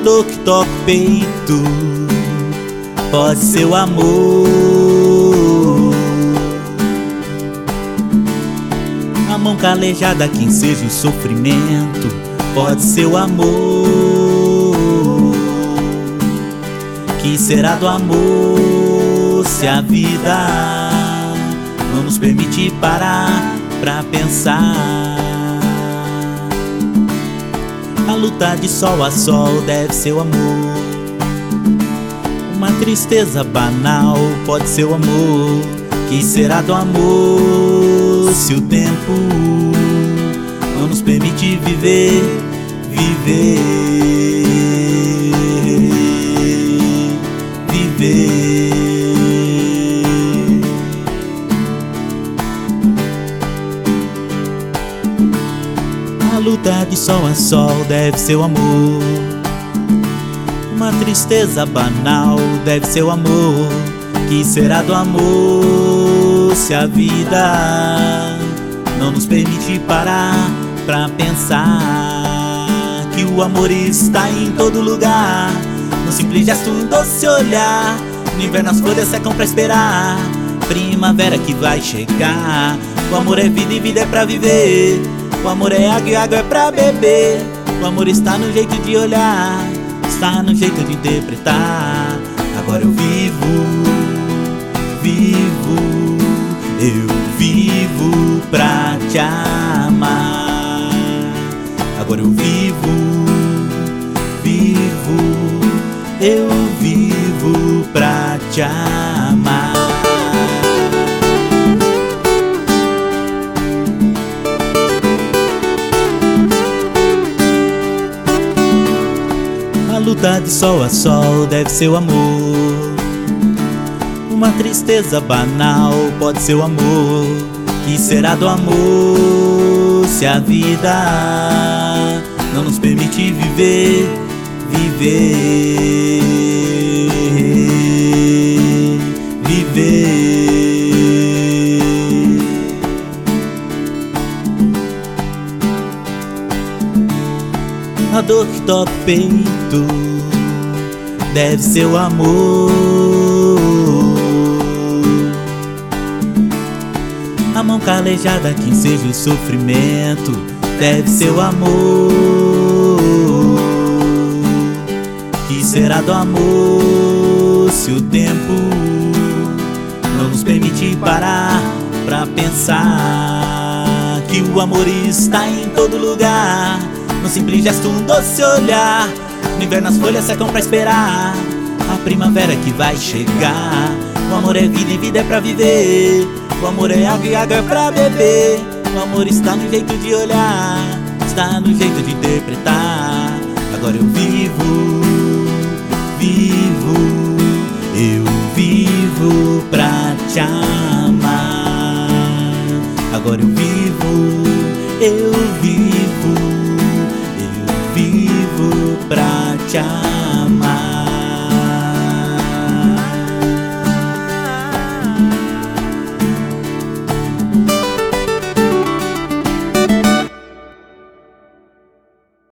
dor que toca o peito pode ser o amor. A mão calejada que enseja o sofrimento pode ser o amor. Que será do amor se a vida não nos permite parar pra pensar? A luta de sol a sol deve ser o amor. Uma tristeza banal pode ser o amor. Que será do amor se o tempo não nos permite viver, viver, viver? A luta de sol a sol deve ser o amor. Uma tristeza banal deve ser o amor. Que será do amor se a vida não nos permite parar pra pensar? Que o amor está em todo lugar, no simples gesto, um doce olhar. No inverno as folhas secam pra esperar primavera que vai chegar. O amor é vida e vida é pra viver. O amor é água e água é pra beber. O amor está no jeito de olhar, está no jeito de interpretar. Agora eu vivo, eu vivo pra te amar. Agora eu vivo, eu vivo pra te amar. A luta de sol a sol deve ser o amor. Uma tristeza banal pode ser o amor. Que será do amor se a vida não nos permite viver, viver, viver? A dor que toca o peito deve ser o amor. A mão calejada que enseja o sofrimento deve ser o amor. Que será do amor se o tempo não nos permite parar pra pensar? Que o amor está em todo lugar, no simples gesto, um doce olhar. No inverno as folhas secam pra esperar a primavera que vai chegar. O amor é vida e vida é pra viver. O amor é água e água é pra beber. O amor está no jeito de olhar, está no jeito de interpretar. Agora eu vivo, eu vivo pra te amar. Agora eu vivo, eu vivo pra te amar.